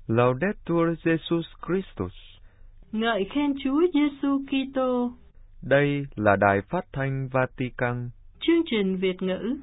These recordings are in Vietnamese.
Laudetur Jesus Christus. Ngợi khen Chúa Giêsu Kitô. Đây là đài phát thanh Vatican. Chương trình Việt ngữ.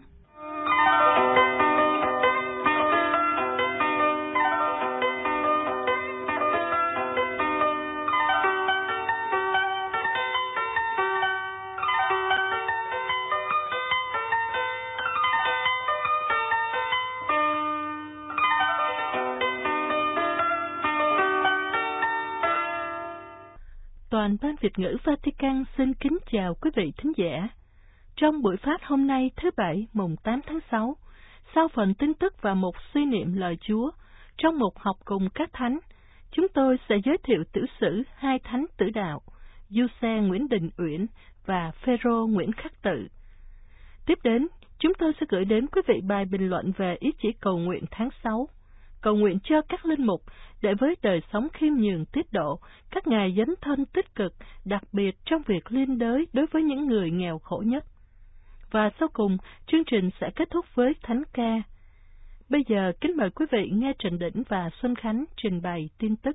Toàn ban Việt ngữ Vatican xin kính chào quý vị thính giả. Trong buổi phát hôm nay thứ Bảy mùng 8 tháng 6, sau phần tin tức và một suy niệm lời Chúa, trong một học cùng các thánh, chúng tôi sẽ giới thiệu tử sử hai thánh tử đạo, Giuse Nguyễn Đình Uyển và Phêrô Nguyễn Khắc Tự. Tiếp đến, chúng tôi sẽ gửi đến quý vị bài bình luận về ý chỉ cầu nguyện tháng 6. Cầu nguyện cho các linh mục để với đời sống khiêm nhường tiết độ, các ngài dấn thân tích cực, đặc biệt trong việc liên đới đối với những người nghèo khổ nhất. Và sau cùng, chương trình sẽ kết thúc với thánh ca. Bây giờ, kính mời quý vị nghe Trần Đỉnh và Xuân Khánh trình bày tin tức.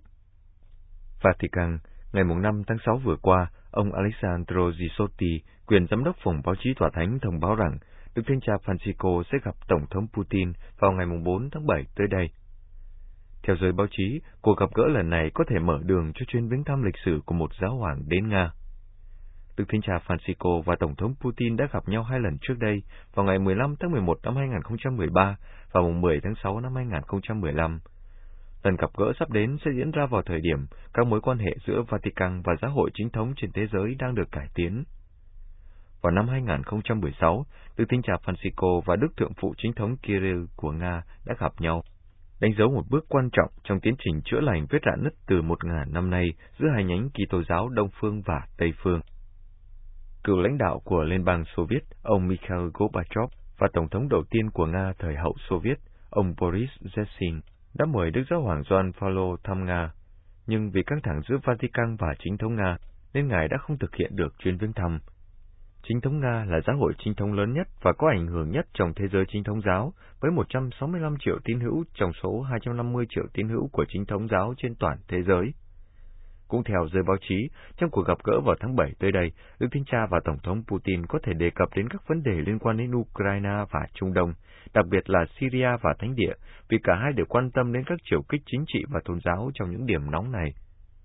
Vatican, ngày 5 tháng 6 vừa qua, ông Alessandro Gisotti, quyền giám đốc phòng báo chí tòa thánh thông báo rằng Đức Thánh Cha Francisco sẽ gặp Tổng thống Putin vào ngày 4 tháng 7 tới đây. Theo giới báo chí, cuộc gặp gỡ lần này có thể mở đường cho chuyến viếng thăm lịch sử của một giáo hoàng đến Nga. Đức Thánh Cha Francisco và Tổng thống Putin đã gặp nhau hai lần trước đây, vào ngày 15 tháng 11 năm 2013 và mùng 10 tháng 6 năm 2015. Lần gặp gỡ sắp đến sẽ diễn ra vào thời điểm các mối quan hệ giữa Vatican và giáo hội chính thống trên thế giới đang được cải tiến. Vào năm 2016, Đức Thánh Cha Francisco và Đức Thượng phụ chính thống Kirill của Nga đã gặp nhau, đánh dấu một bước quan trọng trong tiến trình chữa lành vết rạn nứt từ 1000 năm nay giữa hai nhánh Kitô giáo Đông phương và Tây phương. Cựu lãnh đạo của Liên bang Xô Viết, ông Mikhail Gorbachev và Tổng thống đầu tiên của Nga thời hậu Xô Viết, ông Boris Yeltsin, đã mời Đức Giáo hoàng Gioan Phaolô thăm Nga, nhưng vì căng thẳng giữa Vatican và chính thống Nga, nên ngài đã không thực hiện được chuyến viếng thăm. Chính thống Nga là giáo hội chính thống lớn nhất và có ảnh hưởng nhất trong thế giới chính thống giáo, với 165 triệu tín hữu trong số 250 triệu tín hữu của chính thống giáo trên toàn thế giới. Cũng theo giới báo chí, trong cuộc gặp gỡ vào tháng 7 tới đây, Đức Thánh Cha và Tổng thống Putin có thể đề cập đến các vấn đề liên quan đến Ukraine và Trung Đông, đặc biệt là Syria và Thánh Địa, vì cả hai đều quan tâm đến các chiều kích chính trị và tôn giáo trong những điểm nóng này.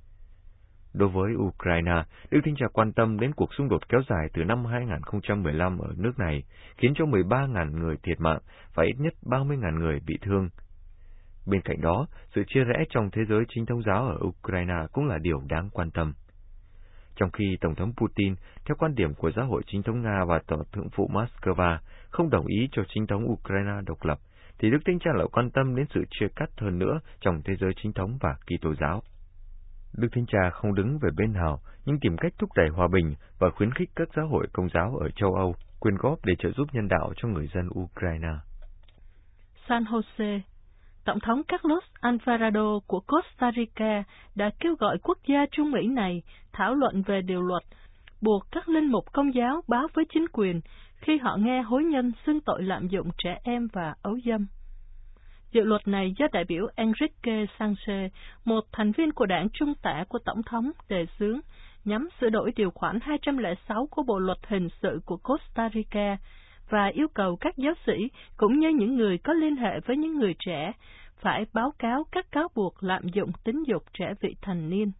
Đối với Ukraine, Đức Thánh Cha quan tâm đến cuộc xung đột kéo dài từ năm 2015 ở nước này, khiến cho 13.000 người thiệt mạng và ít nhất 30.000 người bị thương. Bên cạnh đó, sự chia rẽ trong thế giới chính thống giáo ở Ukraine cũng là điều đáng quan tâm. Trong khi Tổng thống Putin, theo quan điểm của giáo hội chính thống Nga và Tổng thượng phụ Moscow, không đồng ý cho chính thống Ukraine độc lập, thì Đức Thánh Cha lại quan tâm đến sự chia cắt hơn nữa trong thế giới chính thống và Kitô giáo. Đức Thánh Cha không đứng về bên nào, nhưng tìm cách thúc đẩy hòa bình và khuyến khích các giáo hội công giáo ở châu Âu quyên góp để trợ giúp nhân đạo cho người dân Ukraine. San Jose, Tổng thống Carlos Alvarado của Costa Rica đã kêu gọi quốc gia Trung Mỹ này thảo luận về điều luật buộc các linh mục công giáo báo với chính quyền khi họ nghe hối nhân xưng tội lạm dụng trẻ em và ấu dâm. Dự luật này do đại biểu Enrique Sanchez, một thành viên của đảng trung tả của Tổng thống, đề xướng, nhằm sửa đổi điều khoản 206 của Bộ Luật Hình sự của Costa Rica và yêu cầu các giáo sĩ cũng như những người có liên hệ với những người trẻ phải báo cáo các cáo buộc lạm dụng tính dục trẻ vị thành niên.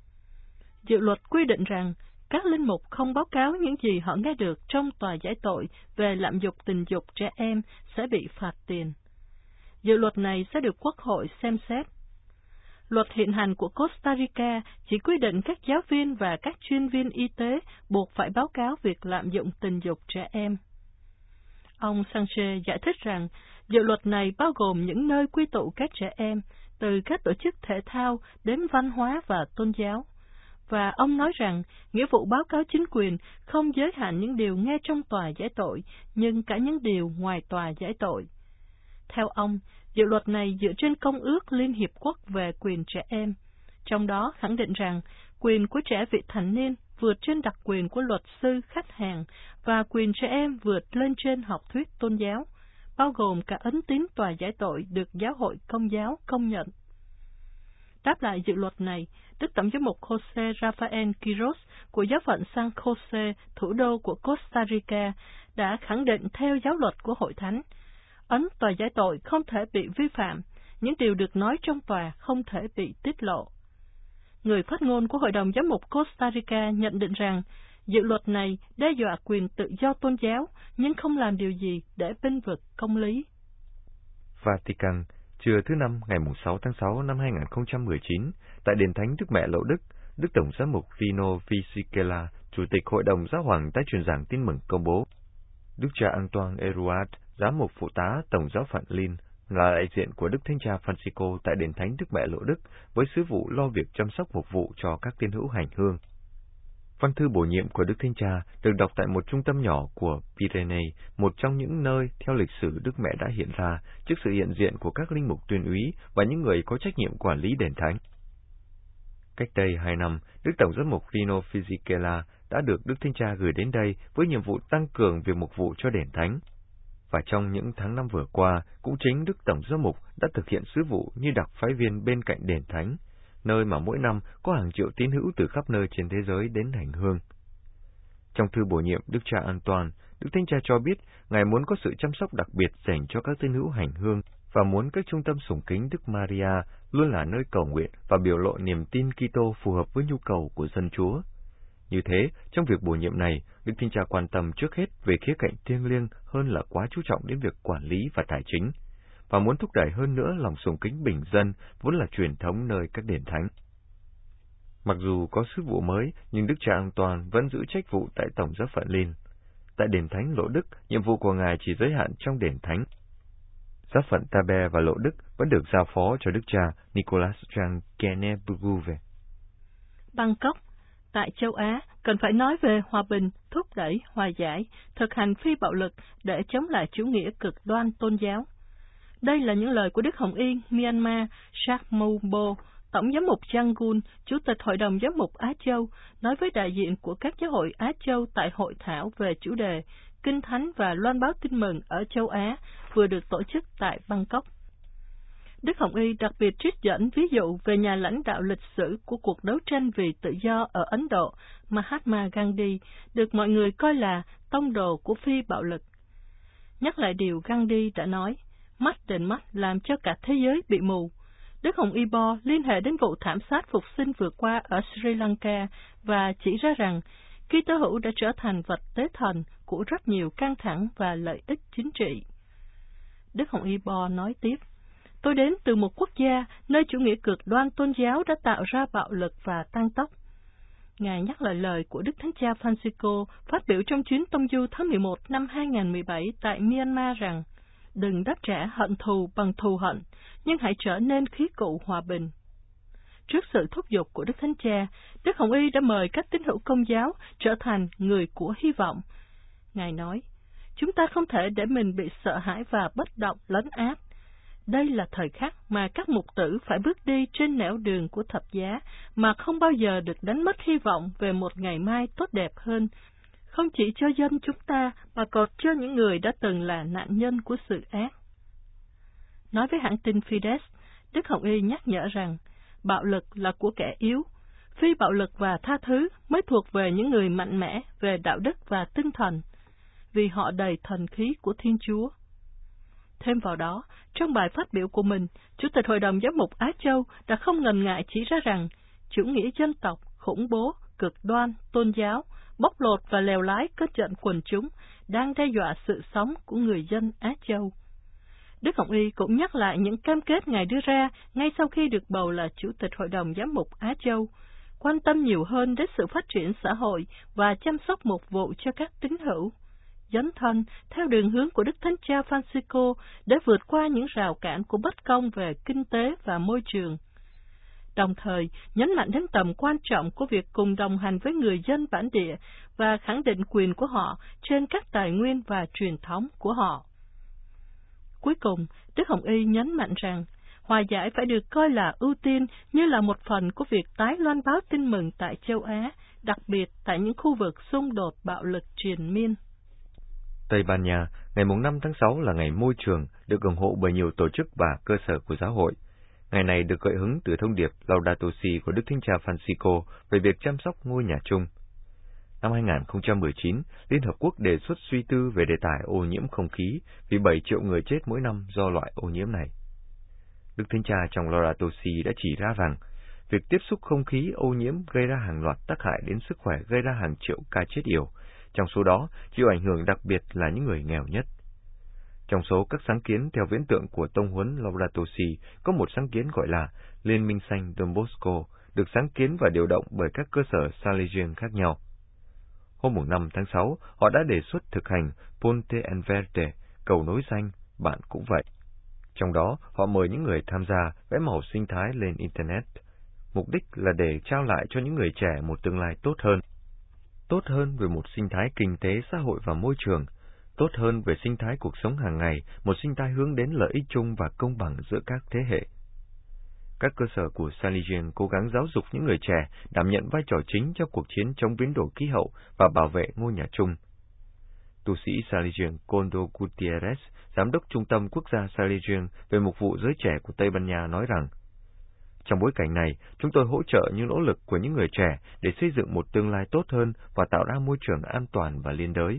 Dự luật quy định rằng các linh mục không báo cáo những gì họ nghe được trong tòa giải tội về lạm dụng tình dục trẻ em sẽ bị phạt tiền. Dự luật này sẽ được Quốc hội xem xét. Luật hiện hành của Costa Rica chỉ quy định các giáo viên và các chuyên viên y tế buộc phải báo cáo việc lạm dụng tình dục trẻ em. Ông Sanchez giải thích rằng dự luật này bao gồm những nơi quy tụ các trẻ em, từ các tổ chức thể thao đến văn hóa và tôn giáo. Và ông nói rằng nghĩa vụ báo cáo chính quyền không giới hạn những điều nghe trong tòa giải tội, nhưng cả những điều ngoài tòa giải tội. Theo ông, dự luật này dựa trên Công ước Liên Hiệp Quốc về quyền trẻ em, trong đó khẳng định rằng quyền của trẻ vị thành niên vượt trên đặc quyền của luật sư, khách hàng và quyền trẻ em vượt lên trên học thuyết tôn giáo, bao gồm cả ấn tín tòa giải tội được giáo hội công giáo công nhận. Đáp lại dự luật này, Đức Tổng giám mục Jose Rafael Quiroz của giáo phận San Jose, thủ đô của Costa Rica, đã khẳng định theo giáo luật của Hội Thánh, ấn tòa giải tội không thể bị vi phạm, những điều được nói trong tòa không thể bị tiết lộ. Người phát ngôn của Hội đồng Giám mục Costa Rica nhận định rằng, dự luật này đe dọa quyền tự do tôn giáo, nhưng không làm điều gì để bênh vực công lý. Vatican, trưa thứ Năm ngày 6 tháng 6 năm 2019, tại Đền Thánh Đức Mẹ Lộ Đức, Đức Tổng giám mục Vino Fisichella, Chủ tịch Hội đồng Giáo hoàng tái truyền giảng tin mừng công bố. Đức cha Antoine Eruat, giám mục phụ tá Tổng giáo phận Lin, là đại diện của Đức Thánh cha Francisco tại Đền Thánh Đức Mẹ Lộ Đức với sứ vụ lo việc chăm sóc mục vụ cho các tín hữu hành hương. Văn thư bổ nhiệm của Đức Thánh Cha được đọc tại một trung tâm nhỏ của Pyrenees, một trong những nơi theo lịch sử Đức Mẹ đã hiện ra trước sự hiện diện của các linh mục tuyên úy và những người có trách nhiệm quản lý đền thánh. Cách đây 2 năm, Đức Tổng giám mục Vino Fisichella đã được Đức Thánh Cha gửi đến đây với nhiệm vụ tăng cường việc mục vụ cho đền thánh. Và trong những tháng năm vừa qua, cũng chính Đức Tổng giám mục đã thực hiện sứ vụ như đặc phái viên bên cạnh đền thánh, nơi mà mỗi năm có hàng triệu tín hữu từ khắp nơi trên thế giới đến hành hương. Trong thư bổ nhiệm Đức cha Antoine, Đức Thánh Cha cho biết Ngài muốn có sự chăm sóc đặc biệt dành cho các tín hữu hành hương và muốn các trung tâm sùng kính Đức Maria luôn là nơi cầu nguyện và biểu lộ niềm tin Kitô phù hợp với nhu cầu của dân Chúa. Như thế, trong việc bổ nhiệm này, Đức Thánh Cha quan tâm trước hết về khía cạnh thiêng liêng hơn là quá chú trọng đến việc quản lý và tài chính, và muốn thúc đẩy hơn nữa lòng sùng kính bình dân vốn là truyền thống nơi các đền thánh. Mặc dù có sứ vụ mới, nhưng Đức cha Antoine vẫn giữ trách vụ tại Tổng giáo phận Lin. Tại đền thánh Lộ Đức, nhiệm vụ của Ngài chỉ giới hạn trong đền thánh. Giáo phận Tabe và Lộ Đức vẫn được giao phó cho Đức cha Nicolas Jean Kennebuguve. Bangkok, tại châu Á, cần phải nói về hòa bình, thúc đẩy, hòa giải, thực hành phi bạo lực để chống lại chủ nghĩa cực đoan tôn giáo. Đây là những lời của Đức Hồng Y Myanmar Sakmumbo, Tổng giám mục Yangon, Chủ tịch Hội đồng Giám mục Á Châu, nói với đại diện của các giáo hội Á Châu tại hội thảo về chủ đề Kinh Thánh và loan báo tin mừng ở châu Á vừa được tổ chức tại Bangkok. Đức Hồng Y đặc biệt trích dẫn ví dụ về nhà lãnh đạo lịch sử của cuộc đấu tranh vì tự do ở Ấn Độ, Mahatma Gandhi, được mọi người coi là tông đồ của phi bạo lực. Nhắc lại điều Gandhi đã nói, mắt đền mắt làm cho cả thế giới bị mù. Đức Hồng Y Bo liên hệ đến vụ thảm sát phục sinh vừa qua ở Sri Lanka và chỉ ra rằng Kitô hữu đã trở thành vật tế thần của rất nhiều căng thẳng và lợi ích chính trị. Đức Hồng Y Bo nói tiếp, tôi đến từ một quốc gia nơi chủ nghĩa cực đoan tôn giáo đã tạo ra bạo lực và tăng tốc. Ngài nhắc lại lời của Đức Thánh Cha Francisco phát biểu trong chuyến tông du tháng 11 năm 2017 tại Myanmar rằng, đừng đáp trả hận thù bằng thù hận, nhưng hãy trở nên khí cụ hòa bình. Trước sự thúc giục của Đức Thánh Cha, Đức Hồng Y đã mời các tín hữu Công giáo trở thành người của hy vọng. Ngài nói, chúng ta không thể để mình bị sợ hãi và bất động lấn át. Đây là thời khắc mà các mục tử phải bước đi trên nẻo đường của thập giá mà không bao giờ được đánh mất hy vọng về một ngày mai tốt đẹp hơn, không chỉ cho dân chúng ta mà còn cho những người đã từng là nạn nhân của sự ác. Nói với hãng tin Fides, Đức Hồng Y nhắc nhở rằng bạo lực là của kẻ yếu, phi bạo lực và tha thứ mới thuộc về những người mạnh mẽ về đạo đức và tinh thần, vì họ đầy thần khí của Thiên Chúa. Thêm vào đó, trong bài phát biểu của mình, Chủ tịch Hội đồng Giám mục Á Châu đã không ngần ngại chỉ ra rằng chủ nghĩa dân tộc, khủng bố, cực đoan, tôn giáo, bóc lột và lèo lái kết trận quần chúng đang đe dọa sự sống của người dân Á Châu. Đức Hồng Y cũng nhắc lại những cam kết Ngài đưa ra ngay sau khi được bầu là Chủ tịch Hội đồng Giám mục Á Châu, quan tâm nhiều hơn đến sự phát triển xã hội và chăm sóc mục vụ cho các tín hữu, dấn thân theo đường hướng của Đức Thánh Cha Francisco để vượt qua những rào cản của bất công về kinh tế và môi trường. Đồng thời, nhấn mạnh đến tầm quan trọng của việc cùng đồng hành với người dân bản địa và khẳng định quyền của họ trên các tài nguyên và truyền thống của họ. Cuối cùng, Đức Hồng Y nhấn mạnh rằng, hòa giải phải được coi là ưu tiên như là một phần của việc tái loan báo tin mừng tại châu Á, đặc biệt tại những khu vực xung đột bạo lực triền miên. Tây Ban Nha, ngày 5 tháng 6 là ngày môi trường, được ủng hộ bởi nhiều tổ chức và cơ sở của giáo hội. Ngày này được gợi hứng từ thông điệp Laudato Si của Đức Thánh Cha Francisco về việc chăm sóc ngôi nhà chung. Năm 2019, Liên Hợp Quốc đề xuất suy tư về đề tài ô nhiễm không khí vì 7 triệu người chết mỗi năm do loại ô nhiễm này. Đức Thánh Cha trong Laudato Si đã chỉ ra rằng, việc tiếp xúc không khí ô nhiễm gây ra hàng loạt tác hại đến sức khỏe, gây ra hàng triệu ca chết yểu, trong số đó chịu ảnh hưởng đặc biệt là những người nghèo nhất. Trong số các sáng kiến theo viễn tượng của tông huấn Laudato Si, có một sáng kiến gọi là Liên minh xanh Don Bosco, được sáng kiến và điều động bởi các cơ sở Salesian khác nhau. Hôm 5 tháng 6, họ đã đề xuất thực hành Ponte en Verde, cầu nối xanh, bạn cũng vậy. Trong đó, họ mời những người tham gia vẽ màu sinh thái lên Internet. Mục đích là để trao lại cho những người trẻ một tương lai tốt hơn về một sinh thái kinh tế, xã hội và môi trường, tốt hơn về sinh thái cuộc sống hàng ngày, một sinh thái hướng đến lợi ích chung và công bằng giữa các thế hệ. Các cơ sở của Salesian cố gắng giáo dục những người trẻ đảm nhận vai trò chính trong cuộc chiến chống biến đổi khí hậu và bảo vệ ngôi nhà chung. Tu sĩ Salesian Koldo Gutierrez, giám đốc Trung tâm Quốc gia Salesian về mục vụ giới trẻ của Tây Ban Nha nói rằng, trong bối cảnh này, chúng tôi hỗ trợ những nỗ lực của những người trẻ để xây dựng một tương lai tốt hơn và tạo ra môi trường an toàn và liên đới.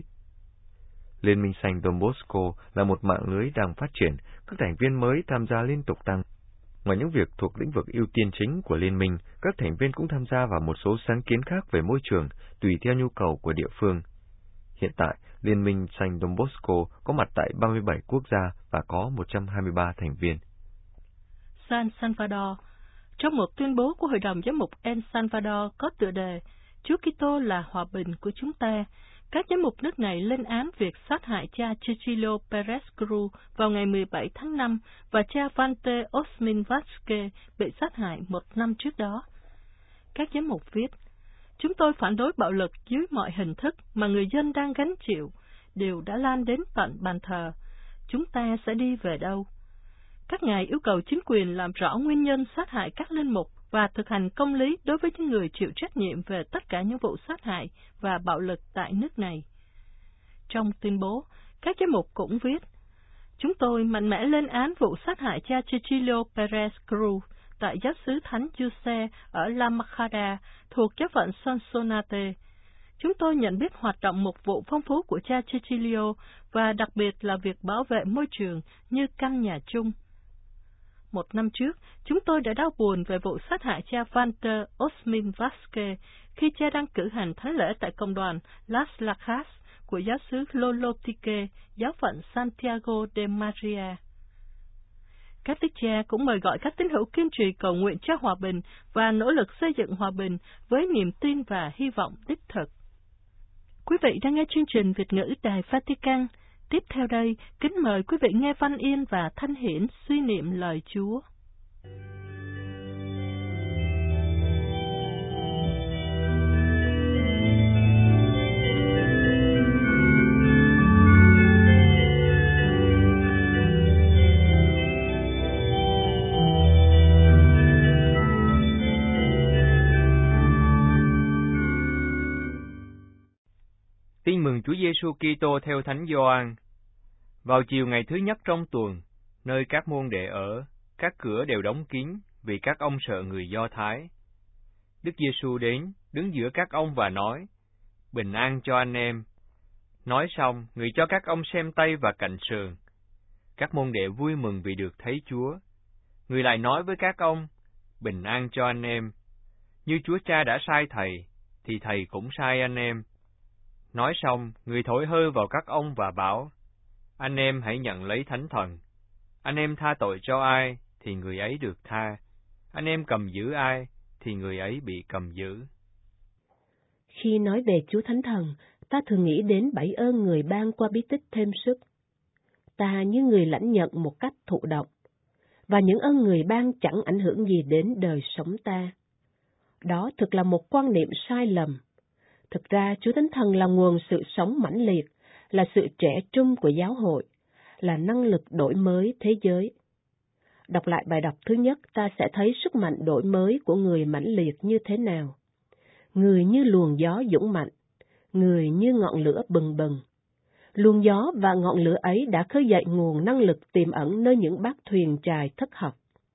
Liên minh xanh Don Bosco là một mạng lưới đang phát triển, các thành viên mới tham gia liên tục tăng. Ngoài những việc thuộc lĩnh vực ưu tiên chính của liên minh, các thành viên cũng tham gia vào một số sáng kiến khác về môi trường, tùy theo nhu cầu của địa phương. Hiện tại, Liên minh xanh Don Bosco có mặt tại 37 quốc gia và có 123 thành viên. San Salvador. Trong một tuyên bố của Hội đồng Giám mục El Salvador có tựa đề Chúa Kitô là hòa bình của chúng ta, các giám mục nước này lên án việc sát hại cha Cecilio Perez Cruz vào ngày 17 tháng 5 và cha Vante Osmin Vazquez bị sát hại 1 năm trước đó. Các giám mục viết, chúng tôi phản đối bạo lực dưới mọi hình thức mà người dân đang gánh chịu, đều đã lan đến tận bàn thờ. Chúng ta sẽ đi về đâu? Các ngài yêu cầu chính quyền làm rõ nguyên nhân sát hại các linh mục và thực hành công lý đối với những người chịu trách nhiệm về tất cả những vụ sát hại và bạo lực tại nước này. Trong tuyên bố, các giám mục cũng viết, chúng tôi mạnh mẽ lên án vụ sát hại cha Cecilio Perez Cruz tại giáo xứ Thánh Giuse ở La Majada thuộc giáo phận Sonsonate. Chúng tôi nhận biết hoạt động mục vụ phong phú của cha Cecilio và đặc biệt là việc bảo vệ môi trường như căn nhà chung. 1 năm trước, chúng tôi đã đau buồn về vụ sát hại cha Vante Osmin Vazquez khi cha đang cử hành thánh lễ tại công đoàn Las Lajas của giáo xứ Lolotique, giáo phận Santiago de Maria. Các đức cha cũng mời gọi các tín hữu kiên trì cầu nguyện cho hòa bình và nỗ lực xây dựng hòa bình với niềm tin và hy vọng đích thực. Quý vị đang nghe chương trình Việt ngữ Đài Vatican. Tiếp theo đây, kính mời quý vị nghe Văn Yên và Thanh Hiển suy niệm lời Chúa. Tin mừng Chúa Giêsu Kitô theo Thánh Gioan. Vào chiều ngày thứ nhất trong tuần, nơi các môn đệ ở, các cửa đều đóng kín vì các ông sợ người Do Thái. Đức Giêsu đến, đứng giữa các ông và nói, bình an cho anh em. Nói xong, người cho các ông xem tay và cạnh sườn. Các môn đệ vui mừng vì được thấy Chúa. Người lại nói với các ông, bình an cho anh em. Như Chúa Cha đã sai Thầy, thì Thầy cũng sai anh em. Nói xong, người thổi hơi vào các ông và bảo, anh em hãy nhận lấy Thánh Thần. Anh em tha tội cho ai, thì người ấy được tha. Anh em cầm giữ ai, thì người ấy bị cầm giữ. Khi nói về Chúa Thánh Thần, ta thường nghĩ đến 7 ơn người ban qua bí tích thêm sức. Ta như người lãnh nhận một cách thụ động, và những ơn người ban chẳng ảnh hưởng gì đến đời sống ta. Đó thực là một quan niệm sai lầm. Thực ra, Chúa Thánh Thần là nguồn sự sống mãnh liệt, là sự trẻ trung của giáo hội, là năng lực đổi mới thế giới. Đọc lại bài đọc thứ nhất, ta sẽ thấy sức mạnh đổi mới của người mãnh liệt như thế nào. Người như luồng gió dũng mạnh, người như ngọn lửa bừng bừng. Luồng gió và ngọn lửa ấy đã khơi dậy nguồn năng lực tiềm ẩn nơi những bác thuyền chài thất học.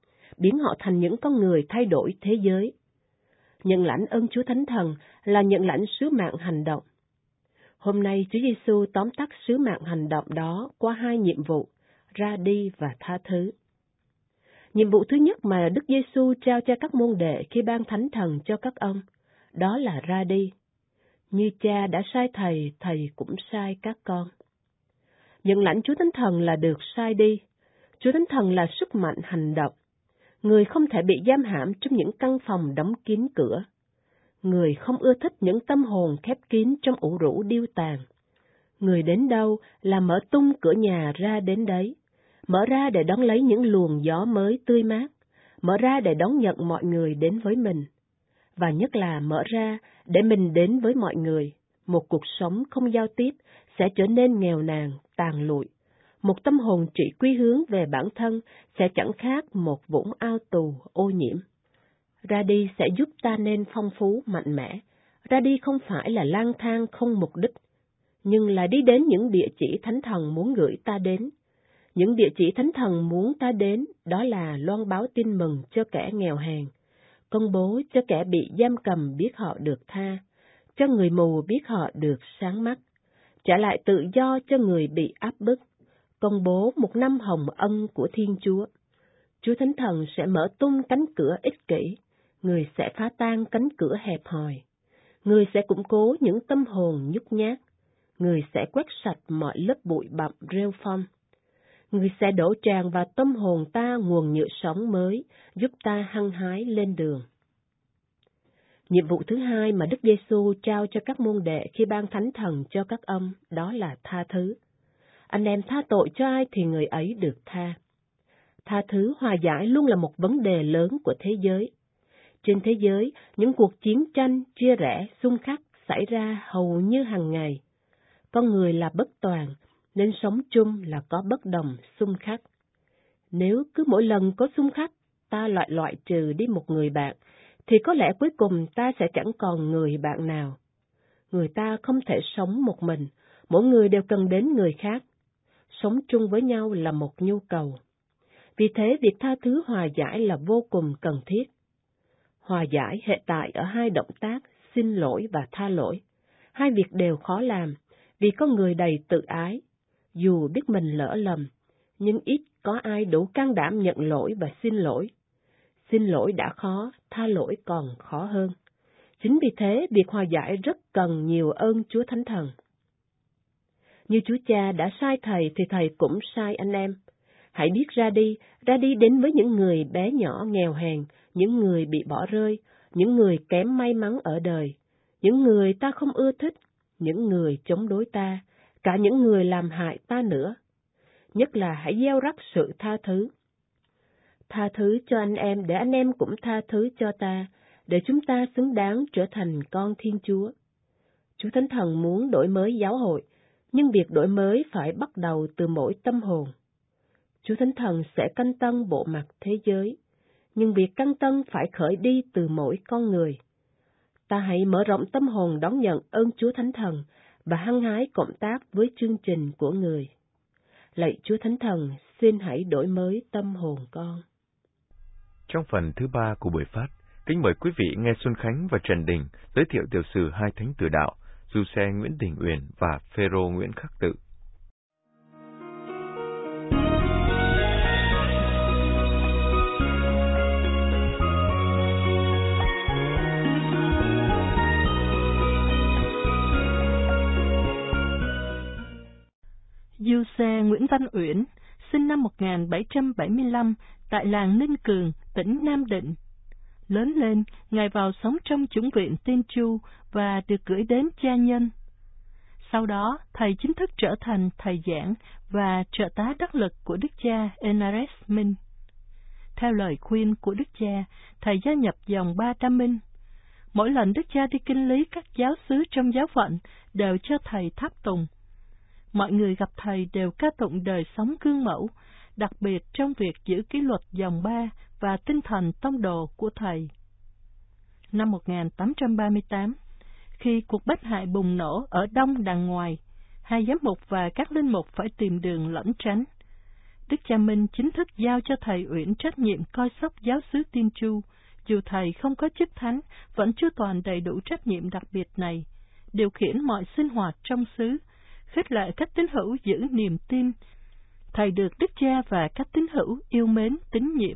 biến họ thành những con người thay đổi thế giới. Nhận lãnh ơn Chúa Thánh Thần là nhận lãnh sứ mạng hành động. Hôm nay Chúa Giêsu tóm tắt sứ mạng hành động đó qua 2 nhiệm vụ, ra đi và tha thứ. Nhiệm vụ thứ nhất mà Đức Giêsu trao cho các môn đệ khi ban Thánh Thần cho các ông, đó là ra đi. Như Cha đã sai Thầy, Thầy cũng sai các con. Nhận lãnh Chúa Thánh Thần là được sai đi. Chúa Thánh Thần là sức mạnh hành động. Người không thể bị giam hãm trong những căn phòng đóng kín cửa. Người không ưa thích những tâm hồn khép kín trong ủ rũ điêu tàn. Người đến đâu là mở tung cửa nhà ra đến đấy, mở ra để đón lấy những luồng gió mới tươi mát, mở ra để đón nhận mọi người đến với mình, và nhất là mở ra để mình đến với mọi người. Một cuộc sống không giao tiếp sẽ trở nên nghèo nàn, tàn lụi. Một tâm hồn chỉ quy hướng về bản thân sẽ chẳng khác một vũng ao tù ô nhiễm. Ra đi sẽ giúp ta nên phong phú, mạnh mẽ. Ra đi không phải là lang thang không mục đích, nhưng là đi đến những địa chỉ Thánh Thần muốn gửi ta đến. Những địa chỉ Thánh Thần muốn ta đến đó là loan báo tin mừng cho kẻ nghèo hèn, công bố cho kẻ bị giam cầm biết họ được tha, cho người mù biết họ được sáng mắt, trả lại tự do cho người bị áp bức, công bố một năm hồng ân của Thiên Chúa. Chúa Thánh Thần sẽ mở tung cánh cửa ích kỷ, người sẽ phá tan cánh cửa hẹp hòi, người sẽ củng cố những tâm hồn nhút nhát, người sẽ quét sạch mọi lớp bụi bặm rêu phong. Người sẽ đổ tràn vào tâm hồn ta nguồn nhựa sống mới, giúp ta hăng hái lên đường. Nhiệm vụ thứ hai mà Đức Giêsu trao cho các môn đệ khi ban Thánh Thần cho các ông, đó là tha thứ. Anh em tha tội cho ai thì người ấy được tha. Tha thứ hòa giải luôn là một vấn đề lớn của thế giới. Trên thế giới, những cuộc chiến tranh, chia rẽ, xung khắc xảy ra hầu như hàng ngày. Con người là bất toàn, nên sống chung là có bất đồng, xung khắc. Nếu cứ mỗi lần có xung khắc, ta loại trừ đi một người bạn, thì có lẽ cuối cùng ta sẽ chẳng còn người bạn nào. Người ta không thể sống một mình, mỗi người đều cần đến người khác. Sống chung với nhau là một nhu cầu. Vì thế, việc tha thứ hòa giải là vô cùng cần thiết. Hòa giải hệ tại ở 2 động tác, xin lỗi và tha lỗi. 2 việc đều khó làm, vì con người đầy tự ái. Dù biết mình lỡ lầm, nhưng ít có ai đủ can đảm nhận lỗi và xin lỗi. Xin lỗi đã khó, tha lỗi còn khó hơn. Chính vì thế, việc hòa giải rất cần nhiều ơn Chúa Thánh Thần. Như Chúa Cha đã sai Thầy thì Thầy cũng sai anh em. Hãy biết ra đi đến với những người bé nhỏ nghèo hèn, những người bị bỏ rơi, những người kém may mắn ở đời, những người ta không ưa thích, những người chống đối ta, cả những người làm hại ta nữa. Nhất là hãy gieo rắc sự tha thứ. Tha thứ cho anh em để anh em cũng tha thứ cho ta, để chúng ta xứng đáng trở thành con Thiên Chúa. Chúa Thánh Thần muốn đổi mới giáo hội, nhưng việc đổi mới phải bắt đầu từ mỗi tâm hồn. Chúa Thánh Thần sẽ canh tân bộ mặt thế giới, nhưng việc canh tân phải khởi đi từ mỗi con người. Ta hãy mở rộng tâm hồn đón nhận ơn Chúa Thánh Thần và hăng hái cộng tác với chương trình của người. Lạy Chúa Thánh Thần, xin hãy đổi mới tâm hồn con. Trong phần thứ 3 của buổi phát, kính mời quý vị nghe Xuân Khánh và Trần Đình giới thiệu tiểu sử 2 thánh tử đạo, Giuse Nguyễn Đình Uyển và Phêrô Nguyễn Khắc Tự. Giuse Nguyễn Văn Uyển, sinh năm 1775 tại làng Ninh Cường, tỉnh Nam Định. Lớn lên, Ngài vào sống trong chủng viện Tiên Chu và được gửi đến cha nhân. Sau đó, Thầy chính thức trở thành thầy giảng và trợ tá đắc lực của Đức cha Enares Minh. Theo lời khuyên của Đức cha, Thầy gia nhập dòng Ba Đa Minh. Mỗi lần Đức cha đi kinh lý các giáo xứ trong giáo phận đều cho Thầy tháp tùng. Mọi người gặp Thầy đều ca tụng đời sống gương mẫu, đặc biệt trong việc giữ kỷ luật dòng Ba và tinh thần tông đồ của Thầy. Năm 1838, khi cuộc bách hại bùng nổ ở Đông Đàng Ngoài, 2 giám mục và các linh mục phải tìm đường lẩn tránh. Đức Cha Minh chính thức giao cho thầy Uyển trách nhiệm coi sóc giáo xứ Tiên Chu. Dù thầy không có chức thánh, vẫn chu toàn đầy đủ trách nhiệm đặc biệt này, điều khiển mọi sinh hoạt trong xứ, khích lệ các tín hữu giữ niềm tin. Thầy được Đức Cha và các tín hữu yêu mến tín nhiệm.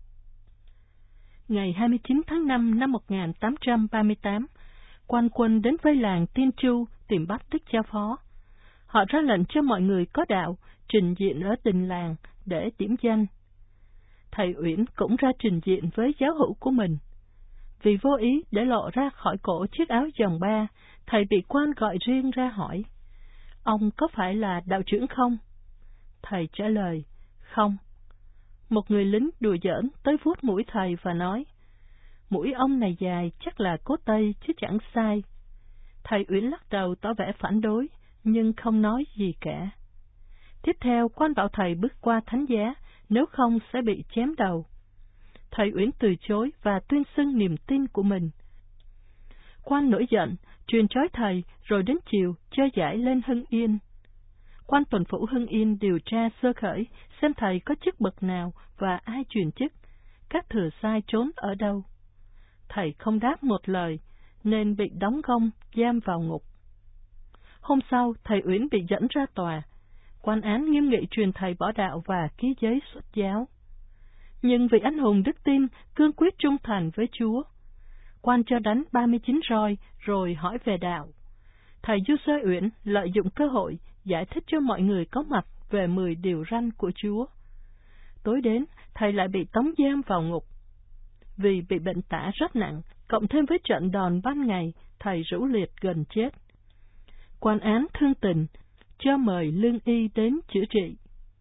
Ngày 29 tháng 5 năm 1838, quan quân đến vây làng Tiên Chu tìm bắt Đức Cha Phó. Họ ra lệnh cho mọi người có đạo trình diện ở đình làng để điểm danh. Thầy Uyển cũng ra trình diện với giáo hữu của mình. Vì vô ý để lộ ra khỏi cổ chiếc áo dòng ba, thầy bị quan gọi riêng ra hỏi: "Ông có phải là đạo trưởng không?" Thầy trả lời: "Không." Một người lính đùa giỡn tới vuốt mũi thầy và nói: "Mũi ông này dài chắc là cốt Tây chứ chẳng sai." Thầy Uyển lắc đầu tỏ vẻ phản đối, nhưng không nói gì cả. Tiếp theo, quan bảo thầy bước qua thánh giá, nếu không sẽ bị chém đầu. Thầy Uyển từ chối và tuyên xưng niềm tin của mình. Quan nổi giận, truyền trói thầy, rồi đến chiều chơi giải lên Hưng Yên. Quan tuần phủ Hưng Yên điều tra sơ khởi, xem thầy có chức bậc nào và ai truyền chức, các thừa sai trốn ở đâu. Thầy không đáp một lời, nên bị đóng gông, giam vào ngục. Hôm sau, thầy Uyển bị dẫn ra tòa. Quan án nghiêm nghị truyền thầy bỏ đạo và ký giấy xuất giáo. Nhưng vì anh hùng đức tin, cương quyết trung thành với Chúa, quan cho đánh 39 roi rồi hỏi về đạo. Thầy Du Sơ Uyển lợi dụng cơ hội giải thích cho mọi người có mặt về 10 điều răn của Chúa. Tối đến, thầy lại bị tống giam vào ngục. Vì bị bệnh tả rất nặng, cộng thêm với trận đòn ban ngày, thầy rũ liệt gần chết. Quan án thương tình, cho mời lương y đến chữa trị.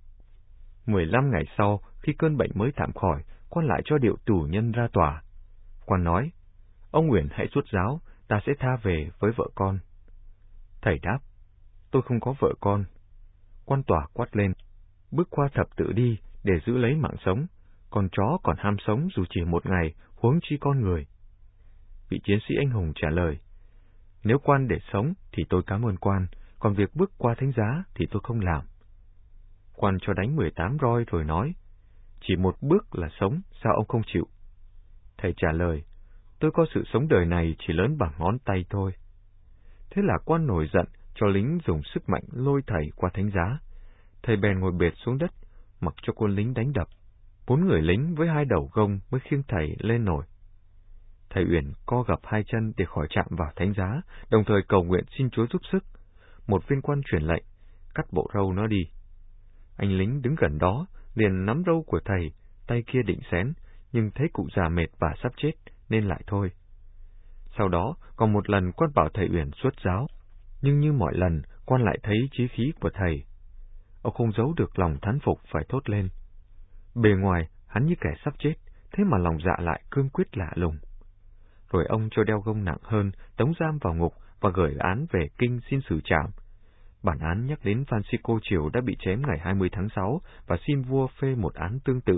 15 ngày sau, khi cơn bệnh mới tạm khỏi, quan lại cho điệu tù nhân ra tòa. Quan nói: "Ông Uyển hãy xuất giáo, ta sẽ tha về với vợ con." Thầy đáp: "Tôi không có vợ con." Quan tòa quát lên: "Bước qua thập tự đi để giữ lấy mạng sống. Con chó còn ham sống dù chỉ một ngày, huống chi con người." Vị chiến sĩ anh hùng trả lời: "Nếu quan để sống thì tôi cảm ơn quan, còn việc bước qua thánh giá thì tôi không làm." Quan cho đánh 18 roi rồi nói: "Chỉ một bước là sống, sao ông không chịu?" Thầy trả lời: "Tôi có sự sống đời này chỉ lớn bằng ngón tay thôi." Thế là quan nổi giận, cho lính dùng sức mạnh lôi thầy qua thánh giá. Thầy bèn ngồi bệt xuống đất, mặc cho quân lính đánh đập. 4 người lính với 2 đầu gông mới khiêng thầy lên nổi. Thầy Uyển co gập 2 chân để khỏi chạm vào thánh giá, đồng thời cầu nguyện xin Chúa giúp sức. Một viên quan truyền lệnh: "Cắt bộ râu nó đi." Anh lính đứng gần đó liền nắm râu của thầy, tay kia định xén, nhưng thấy cụ già mệt và sắp chết nên lại thôi. Sau đó còn một lần quan bảo thầy Uyển xuất giáo, nhưng như mọi lần quan lại thấy chí khí của thầy. Ông không giấu được lòng thán phục, phải thốt lên: "Bề ngoài hắn như kẻ sắp chết, thế mà lòng dạ lại cương quyết lạ lùng." Rồi ông cho đeo gông nặng hơn, tống giam vào ngục và gửi án về kinh xin xử trảm. Bản án nhắc đến Francisco Triều đã bị chém ngày 20 tháng 6 và xin vua phê một án tương tự.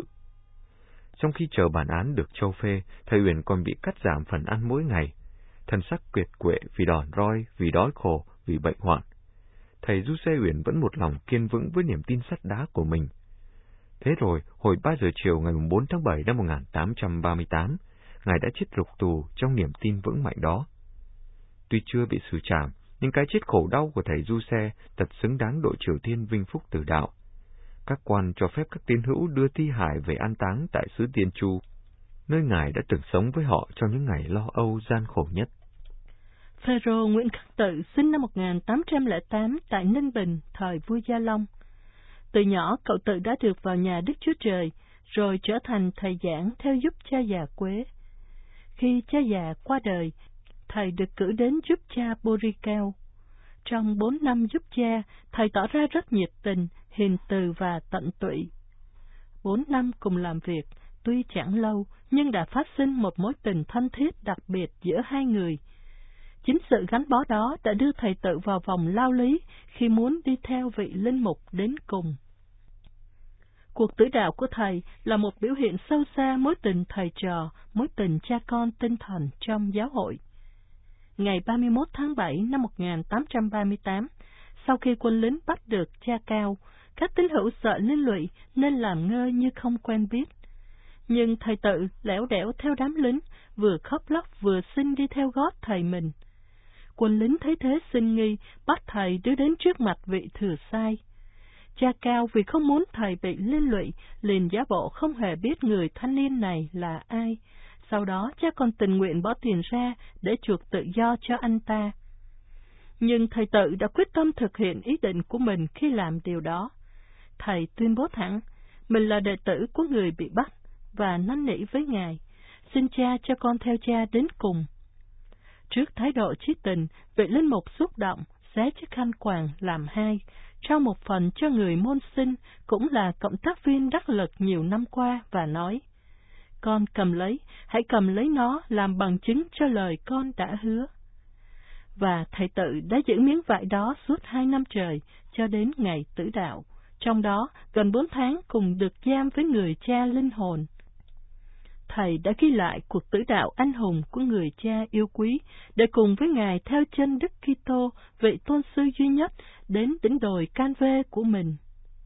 Trong khi chờ bản án được châu phê, thầy Uyển còn bị cắt giảm phần ăn mỗi ngày. Thân sắc kiệt quệ vì đòn roi, vì đói khổ, vì bệnh hoạn. Thầy Du Xe Uyển vẫn một lòng kiên vững với niềm tin sắt đá của mình. Thế rồi, hồi 3 giờ chiều ngày 4 tháng 7 năm 1838, Ngài đã chết rục tù trong niềm tin vững mạnh đó. Tuy chưa bị xử trảm, nhưng cái chết khổ đau của thầy Du Xe thật xứng đáng đội Triều Thiên vinh phúc tử đạo. Các quan cho phép các tín hữu đưa thi hài về an táng tại xứ Tiên Chu, nơi Ngài đã từng sống với họ trong những ngày lo âu gian khổ nhất. Phêrô Nguyễn Khắc Tự sinh năm 1808 tại Ninh Bình, thời vua Gia Long. Từ nhỏ, cậu Tự đã được vào nhà Đức Chúa Trời, rồi trở thành thầy giảng theo giúp cha già Quế. Khi cha già qua đời, thầy được cử đến giúp cha Boricao. Trong 4 năm giúp cha, thầy tỏ ra rất nhiệt tình, hiền từ và tận tụy. 4 năm cùng làm việc, tuy chẳng lâu, nhưng đã phát sinh một mối tình thân thiết đặc biệt giữa hai người. Chính sự gắn bó đó đã đưa thầy Tự vào vòng lao lý khi muốn đi theo vị linh mục đến cùng. Cuộc tử đạo của thầy là một biểu hiện sâu xa mối tình thầy trò, mối tình cha con tinh thần trong giáo hội. Ngày 31 tháng 7 năm 1838, sau khi quân lính bắt được cha Cao, Các tín hữu sợ liên lụy nên làm ngơ như không quen biết. Nhưng thầy tự lẻo đẻo theo đám lính, vừa khóc lóc vừa xin đi theo gót thầy mình. Quân lính thấy thế sinh nghi, bắt thầy đưa đến trước mặt vị thừa sai. Cha Cao vì không muốn thầy bị liên lụy, liền giả bộ không hề biết người thanh niên này là ai. Sau đó cha còn tình nguyện bỏ tiền ra để chuộc tự do cho anh ta. Nhưng thầy tự đã quyết tâm thực hiện ý định của mình khi làm điều đó. Thầy tuyên bố thẳng, mình là đệ tử của người bị bắt, và năn nỉ với ngài, xin cha cho con theo cha đến cùng. Trước thái độ chí tình, vị linh mục xúc động, xé chiếc khăn quàng làm hai, trao một phần cho người môn sinh, cũng là cộng tác viên đắc lực nhiều năm qua, và nói, con cầm lấy, hãy cầm lấy nó làm bằng chứng cho lời con đã hứa. Và thầy tự đã giữ miếng vải đó suốt 2 năm trời, cho đến ngày tử đạo, trong đó gần 4 tháng cùng được giam với người cha linh hồn. Thầy đã ghi lại cuộc tử đạo anh hùng của người cha yêu quý, để cùng với ngài theo chân Đức Kitô, vị tôn sư duy nhất, đến đỉnh đồi Can-vê của mình.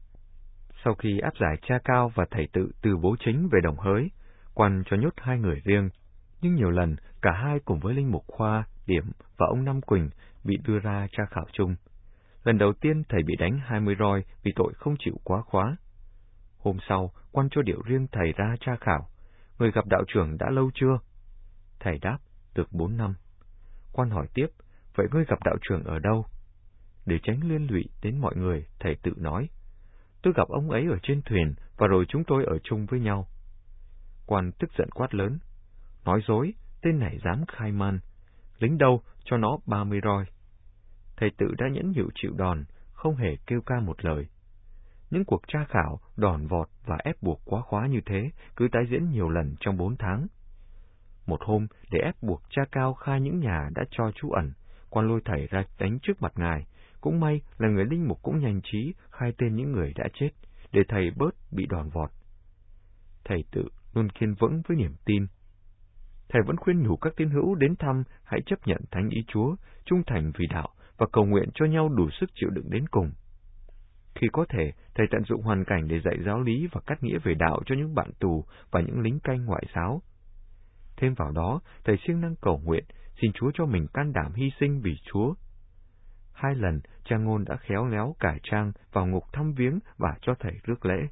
Sau khi áp giải cha Cao và thầy tự từ Bố Chính về Đồng Hới, quan cho nhốt 2 người riêng, nhưng nhiều lần cả hai cùng với linh mục Khoa, Điểm và ông Năm Quỳnh bị đưa ra tra khảo chung. Lần đầu tiên thầy bị đánh 20 roi vì tội không chịu quá khóa. Hôm sau, quan cho điệu riêng thầy ra tra khảo. Người gặp đạo trưởng đã lâu chưa? Thầy đáp, được 4 năm. Quan hỏi tiếp, vậy ngươi gặp đạo trưởng ở đâu? Để tránh liên lụy đến mọi người, thầy tự nói, tôi gặp ông ấy ở trên thuyền, và rồi chúng tôi ở chung với nhau. Quan tức giận quát lớn, nói dối, tên này dám khai man, lính đâu cho nó 30 roi. Thầy tự đã nhẫn nhịn chịu đòn, không hề kêu ca một lời. Những cuộc tra khảo, đòn vọt và ép buộc quá khóa như thế cứ tái diễn nhiều lần trong 4 tháng. Một hôm, để ép buộc cha Cao khai những nhà đã cho trú ẩn, quan lôi thầy ra đánh trước mặt ngài. Cũng may là người linh mục cũng nhanh trí khai tên những người đã chết, để thầy bớt bị đòn vọt. Thầy tự luôn kiên vững với niềm tin. Thầy vẫn khuyên nhủ các tín hữu đến thăm hãy chấp nhận thánh ý Chúa, trung thành vì đạo và cầu nguyện cho nhau đủ sức chịu đựng đến cùng. Khi có thể, thầy tận dụng hoàn cảnh để dạy giáo lý và cắt nghĩa về đạo cho những bạn tù và những lính canh ngoại giáo. Thêm vào đó, thầy siêng năng cầu nguyện, xin Chúa cho mình can đảm hy sinh vì Chúa. 2 lần, cha Ngôn đã khéo léo cải trang vào ngục thăm viếng và cho thầy rước lễ.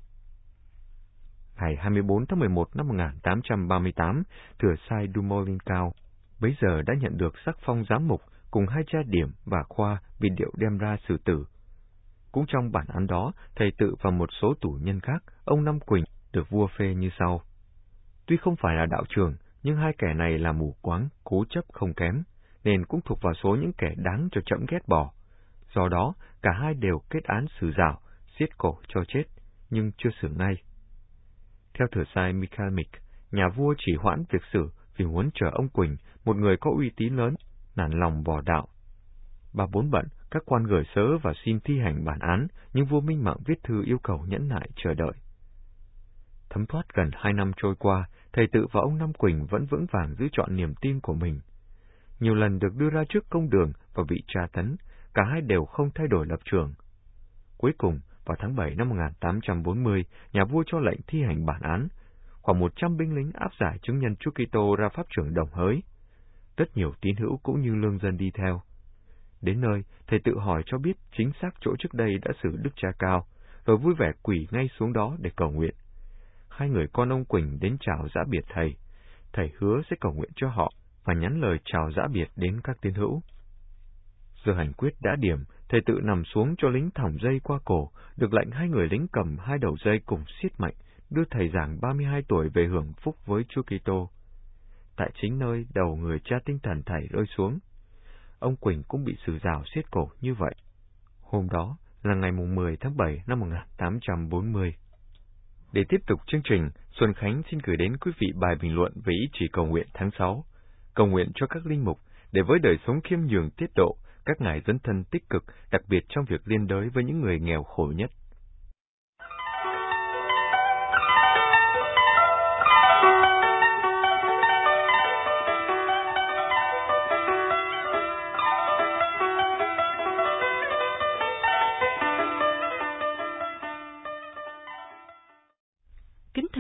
Ngày 24 tháng 11 năm 1838, thừa sai Dumoulin Cao, bấy giờ đã nhận được sắc phong giám mục cùng 2 cha Điểm và Khoa bị điệu đem ra xử tử. Cũng trong bản án đó, thầy tự và một số tù nhân khác, ông Năm Quỳnh, được vua phê như sau. Tuy không phải là đạo trưởng, nhưng 2 kẻ này là mù quáng, cố chấp không kém, nên cũng thuộc vào số những kẻ đáng cho trẫm ghét bỏ. Do đó, cả hai đều kết án xử rảo, giết cổ cho chết, nhưng chưa xử ngay. Theo thừa sai Michael Mick, nhà vua chỉ hoãn việc xử vì muốn chờ ông Quỳnh, một người có uy tín lớn, nản lòng bỏ đạo. 3-4 bận, các quan gửi sớ và xin thi hành bản án, nhưng vua Minh Mạng viết thư yêu cầu nhẫn nại chờ đợi. Thấm thoát gần 2 năm trôi qua, thầy tự và ông Năm Quỳnh vẫn vững vàng giữ trọn niềm tin của mình. Nhiều lần được đưa ra trước công đường và bị tra tấn, cả hai đều không thay đổi lập trường. Cuối cùng, vào tháng 7 năm 1840, nhà vua cho lệnh thi hành bản án. Khoảng 100 binh lính áp giải chứng nhân Chúa Kitô ra pháp trường Đồng Hới. Rất nhiều tín hữu cũng như lương dân đi theo. Đến nơi, thầy tự hỏi cho biết chính xác chỗ trước đây đã xử Đức Cha Cao, rồi vui vẻ quỳ ngay xuống đó để cầu nguyện. 2 người con ông Quỳnh đến chào giã biệt thầy. Thầy hứa sẽ cầu nguyện cho họ và nhắn lời chào giã biệt đến các tín hữu. Giờ hành quyết đã điểm, thầy tự nằm xuống cho lính thòng dây qua cổ, được lệnh 2 người lính cầm 2 đầu dây cùng siết mạnh, đưa thầy giảng 32 tuổi về hưởng phúc với Chúa Kitô. Tại chính nơi đầu người cha tinh thần thầy rơi xuống, ông Quỳnh cũng bị xử rào siết cổ như vậy. Hôm đó là ngày 10 tháng 7 năm 1840. Để tiếp tục chương trình, Xuân Khánh xin gửi đến quý vị bài bình luận về ý chỉ cầu nguyện tháng 6. Cầu nguyện cho các linh mục, để với đời sống khiêm nhường tiết độ, các ngài dấn thân tích cực, đặc biệt trong việc liên đới với những người nghèo khổ nhất.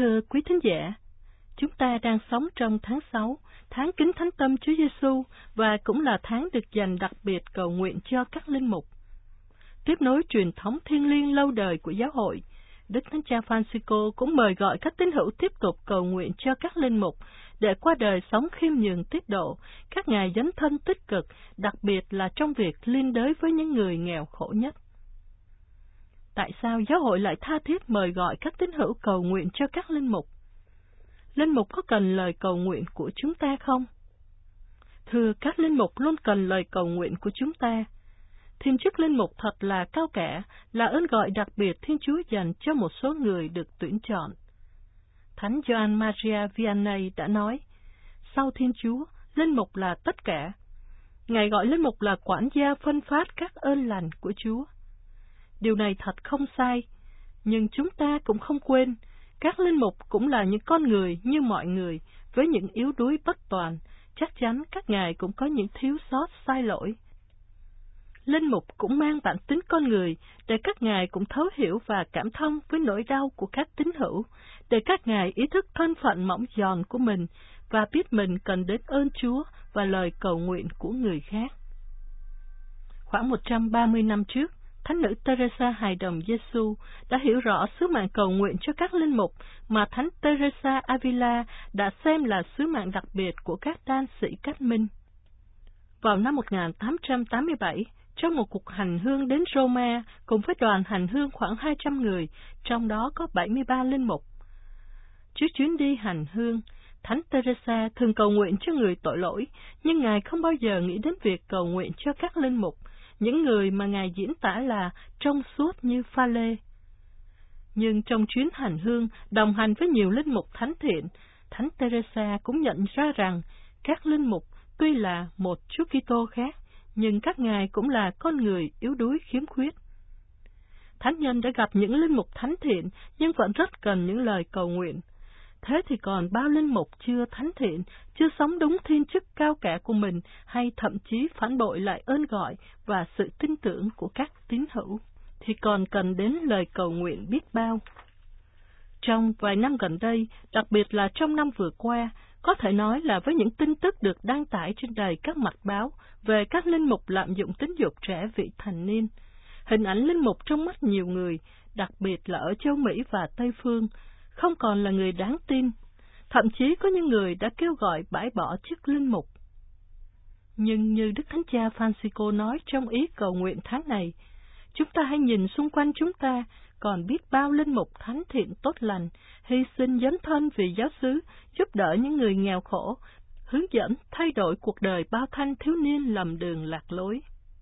thưa quý thính giả, chúng ta đang sống trong tháng 6, tháng kính thánh tâm Chúa Giêsu và cũng là tháng được dành đặc biệt cầu nguyện cho các linh mục. Tiếp nối truyền thống thiêng liêng lâu đời của giáo hội, Đức Thánh Cha Francisco cũng mời gọi các tín hữu tiếp tục cầu nguyện cho các linh mục để qua đời sống khiêm nhường tiết độ, các ngài dấn thân tích cực, đặc biệt là trong việc liên đới với những người nghèo khổ nhất. Tại sao giáo hội lại tha thiết mời gọi các tín hữu cầu nguyện cho các linh mục? Linh mục có cần lời cầu nguyện của chúng ta không? Thưa, các linh mục luôn cần lời cầu nguyện của chúng ta. Thiên chức linh mục thật là cao cả, là ơn gọi đặc biệt Thiên Chúa dành cho một số người được tuyển chọn. Thánh Gioan Maria Vianney đã nói, sau Thiên Chúa, linh mục là tất cả. Ngài gọi linh mục là quản gia phân phát các ơn lành của Chúa. Điều này thật không sai, nhưng chúng ta cũng không quên, các linh mục cũng là những con người như mọi người, với những yếu đuối bất toàn, chắc chắn các ngài cũng có những thiếu sót sai lỗi. Linh mục cũng mang bản tính con người, để các ngài cũng thấu hiểu và cảm thông với nỗi đau của các tín hữu, để các ngài ý thức thân phận mỏng giòn của mình và biết mình cần đến ơn Chúa và lời cầu nguyện của người khác. Khoảng 130 năm trước, Thánh nữ Teresa Hài Đồng Giêsu đã hiểu rõ sứ mạng cầu nguyện cho các linh mục mà Thánh Teresa Avila đã xem là sứ mạng đặc biệt của các đan sĩ Cách Minh. Vào năm 1887, trong một cuộc hành hương đến Roma cùng với đoàn hành hương khoảng 200 người, trong đó có 73 linh mục. Trước chuyến đi hành hương, Thánh Teresa thường cầu nguyện cho người tội lỗi, nhưng Ngài không bao giờ nghĩ đến việc cầu nguyện cho các linh mục, những người mà Ngài diễn tả là trong suốt như pha lê. Nhưng trong chuyến hành hương, đồng hành với nhiều linh mục thánh thiện, Thánh Teresa cũng nhận ra rằng các linh mục tuy là một Chúa Kitô khác, nhưng các ngài cũng là con người yếu đuối khiếm khuyết. Thánh nhân đã gặp những linh mục thánh thiện, nhưng vẫn rất cần những lời cầu nguyện. Thế thì còn bao linh mục chưa thánh thiện, chưa sống đúng thiên chức cao cả của mình, hay thậm chí phản bội lại ơn gọi và sự tin tưởng của các tín hữu, thì còn cần đến lời cầu nguyện biết bao. Trong vài năm gần đây, đặc biệt là trong năm vừa qua, có thể nói là với những tin tức được đăng tải trên đầy các mặt báo về các linh mục lạm dụng tính dục trẻ vị thành niên, hình ảnh linh mục trong mắt nhiều người, đặc biệt là ở châu Mỹ và Tây Phương, không còn là người đáng tin. Thậm chí có những người đã kêu gọi bãi bỏ chức linh mục. Nhưng như Đức Thánh Cha Francisco nói trong ý cầu nguyện tháng này, chúng ta hãy nhìn xung quanh chúng ta, còn biết bao linh mục thánh thiện tốt lành, hy sinh dấn thân vì giáo xứ, giúp đỡ những người nghèo khổ, hướng dẫn thay đổi cuộc đời bao thanh thiếu niên lầm đường lạc lối.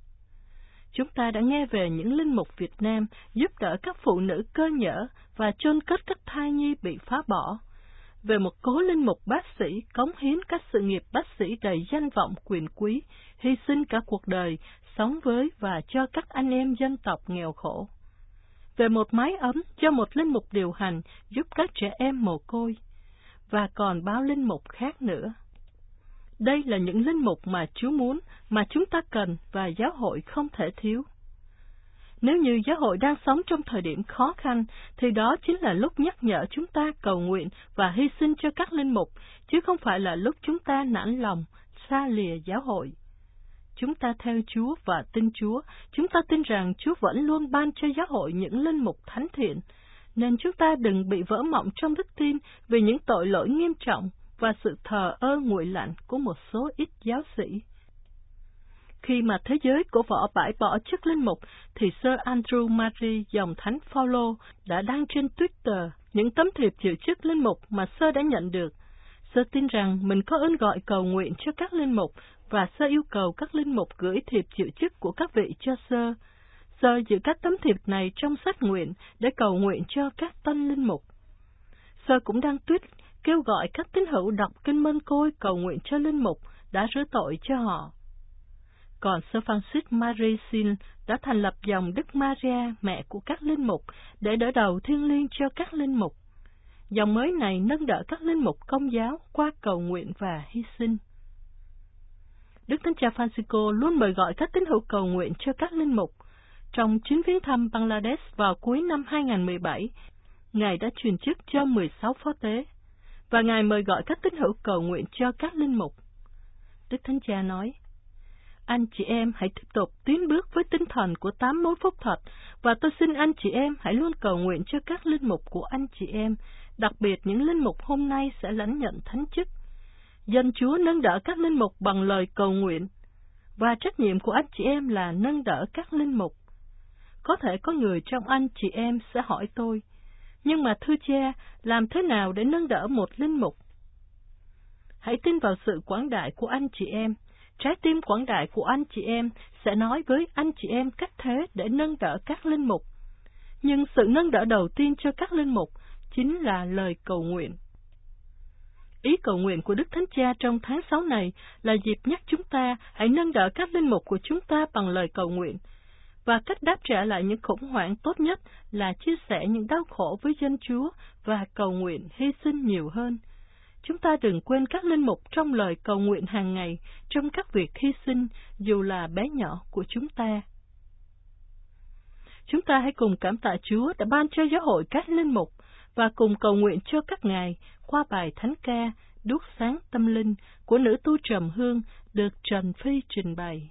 Chúng ta đã nghe về những linh mục Việt Nam giúp đỡ các phụ nữ cơ nhỡ và chôn cất các thai nhi bị phá bỏ, về một cố linh mục bác sĩ cống hiến các sự nghiệp bác sĩ đầy danh vọng quyền quý, hy sinh cả cuộc đời, sống với và cho các anh em dân tộc nghèo khổ, về một mái ấm cho một linh mục điều hành giúp các trẻ em mồ côi, và còn bao linh mục khác nữa. Đây là những linh mục mà Chúa muốn, mà chúng ta cần và giáo hội không thể thiếu. Nếu như giáo hội đang sống trong thời điểm khó khăn, thì đó chính là lúc nhắc nhở chúng ta cầu nguyện và hy sinh cho các linh mục, chứ không phải là lúc chúng ta nản lòng, xa lìa giáo hội. Chúng ta theo Chúa và tin Chúa, chúng ta tin rằng Chúa vẫn luôn ban cho giáo hội những linh mục thánh thiện, nên chúng ta đừng bị vỡ mộng trong đức tin vì những tội lỗi nghiêm trọng và sự thờ ơ nguội lạnh của một số ít giáo sĩ. Khi mà thế giới cổ võ bãi bỏ chức linh mục, thì Sir Andrew Murray, dòng Thánh Phaolô, đã đăng trên Twitter những tấm thiệp chịu chức linh mục mà Sir đã nhận được. Sir tin rằng mình có ơn gọi cầu nguyện cho các linh mục, và Sir yêu cầu các linh mục gửi thiệp chịu chức của các vị cho Sir. Sir giữ các tấm thiệp này trong sách nguyện để cầu nguyện cho các tân linh mục. Sir cũng đăng tweet kêu gọi các tín hữu đọc kinh Mân Côi cầu nguyện cho linh mục đã rửa tội cho họ. Còn Sir Francis Marisin đã thành lập dòng Đức Maria, mẹ của các linh mục, để đỡ đầu thiêng liêng cho các linh mục. Dòng mới này nâng đỡ các linh mục Công giáo qua cầu nguyện và hy sinh. Đức Thánh Cha Francisco luôn mời gọi các tín hữu cầu nguyện cho các linh mục. Trong chuyến viếng thăm Bangladesh vào cuối năm 2017, Ngài đã truyền chức cho 16 phó tế, và Ngài mời gọi các tín hữu cầu nguyện cho các linh mục. Đức Thánh Cha nói, anh chị em hãy tiếp tục tiến bước với tinh thần của 8 mối phúc thật, và tôi xin anh chị em hãy luôn cầu nguyện cho các linh mục của anh chị em, đặc biệt những linh mục hôm nay sẽ lãnh nhận thánh chức. Dân Chúa nâng đỡ các linh mục bằng lời cầu nguyện, và trách nhiệm của anh chị em là nâng đỡ các linh mục. Có thể có người trong anh chị em sẽ hỏi tôi, nhưng mà thưa cha, làm thế nào để nâng đỡ một linh mục? Hãy tin vào sự quảng đại của anh chị em. Trái tim quảng đại của anh chị em sẽ nói với anh chị em cách thế để nâng đỡ các linh mục. Nhưng sự nâng đỡ đầu tiên cho các linh mục chính là lời cầu nguyện. Ý cầu nguyện của Đức Thánh Cha trong tháng 6 này là dịp nhắc chúng ta hãy nâng đỡ các linh mục của chúng ta bằng lời cầu nguyện. Và cách đáp trả lại những khủng hoảng tốt nhất là chia sẻ những đau khổ với dân Chúa và cầu nguyện hy sinh nhiều hơn. Chúng ta đừng quên các linh mục trong lời cầu nguyện hàng ngày, trong các việc hy sinh, dù là bé nhỏ của chúng ta. Chúng ta hãy cùng cảm tạ Chúa đã ban cho giáo hội các linh mục, và cùng cầu nguyện cho các ngài qua bài thánh ca Đuốc sáng tâm linh của nữ tu Trầm Hương được Trần Phi trình bày.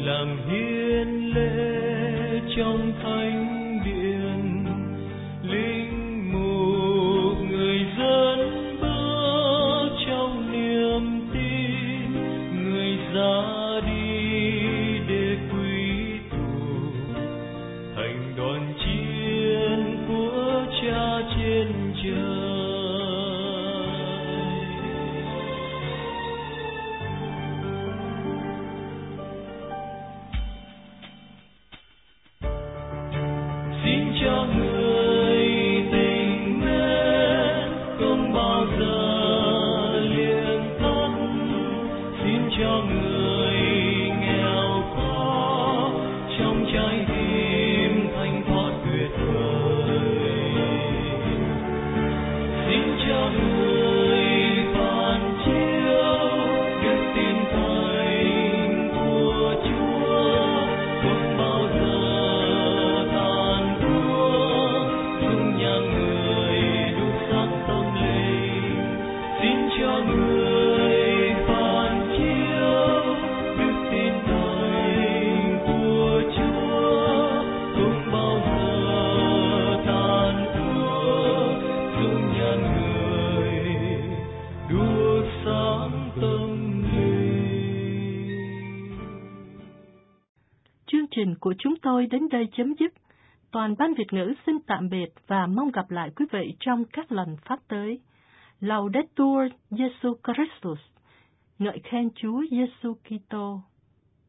làm hiến lễ trong thánh điện, linh mục người dân bước trong niềm tin, người ra đi để quy tụ thành đoàn chiến của Cha trên trời. Xin cho người tình mến không bao giờ liền tắt, xin cho người nghèo khó trong trái tim thanh thoát tuyệt vời, xin cho người phản chiếu đức tin thánh của Chúa không bao giờ tàn úa, dung nhan người đúc sáng tâm linh, xin cho người phản chiếu đức tin thánh của Chúa không bao giờ tàn úa, dung nhan người đúc sáng tâm linh. Chương trình của chúng tôi đến đây chấm dứt. Toàn ban Việt ngữ xin tạm biệt và mong gặp lại quý vị trong các lần phát tới. Laudetur Jesu Christus. Ngợi khen Chúa Giêsu Kitô.